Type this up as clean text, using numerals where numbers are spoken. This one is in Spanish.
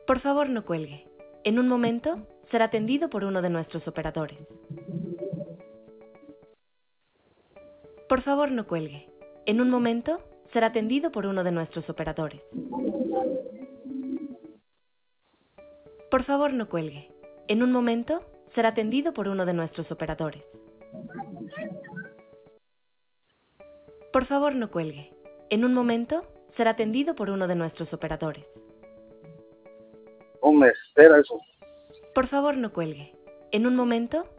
Por favor, no cuelgue. En un momento, será atendido por uno de nuestros operadores. Por favor, no cuelgue. En un momento, será atendido por uno de nuestros operadores. Por favor, no cuelgue. En un momento, será atendido por uno de nuestros operadores. Por favor, no cuelgue. En un momento, será atendido por uno de nuestros operadores. No me espera eso. Por favor, no cuelgue. En un momento,